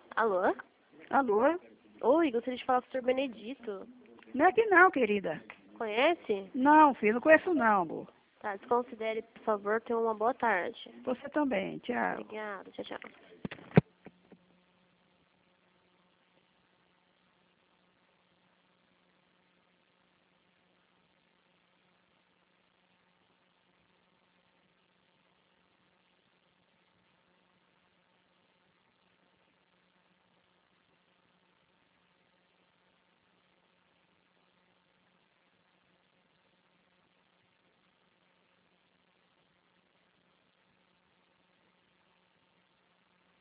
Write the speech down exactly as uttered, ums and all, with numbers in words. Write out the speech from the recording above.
Alô? Alô? Oi, gostaria de falar com o senhor Benedito. Não é que não, querida. Conhece? Não, filho, não conheço não, amor. Tá, desconsidere, por favor, tenha uma boa tarde. Você também, tchau. Obrigada, tchau, tchau.